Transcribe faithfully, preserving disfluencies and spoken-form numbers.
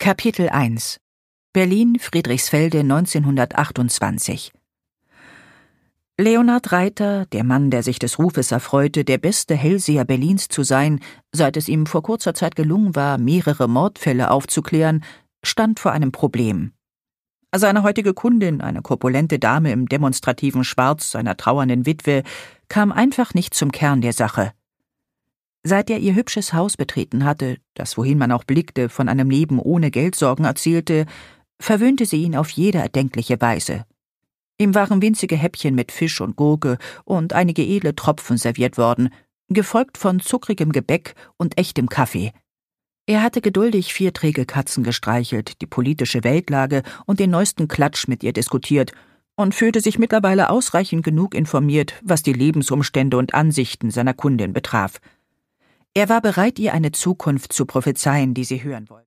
Kapitel eins Berlin, Friedrichsfelde, neunzehnhundertachtundzwanzig. Leonhard Reiter, der Mann, der sich des Rufes erfreute, der beste Hellseher Berlins zu sein, seit es ihm vor kurzer Zeit gelungen war, mehrere Mordfälle aufzuklären, stand vor einem Problem. Seine heutige Kundin, eine korpulente Dame im demonstrativen Schwarz seiner trauernden Witwe, kam einfach nicht zum Kern der Sache. Seit er ihr hübsches Haus betreten hatte, das, wohin man auch blickte, von einem Leben ohne Geldsorgen erzählte, verwöhnte sie ihn auf jede erdenkliche Weise. Ihm waren winzige Häppchen mit Fisch und Gurke und einige edle Tropfen serviert worden, gefolgt von zuckrigem Gebäck und echtem Kaffee. Er hatte geduldig vier träge Katzen gestreichelt, die politische Weltlage und den neuesten Klatsch mit ihr diskutiert und fühlte sich mittlerweile ausreichend genug informiert, was die Lebensumstände und Ansichten seiner Kundin betraf. Er war bereit, ihr eine Zukunft zu prophezeien, die sie hören wollte.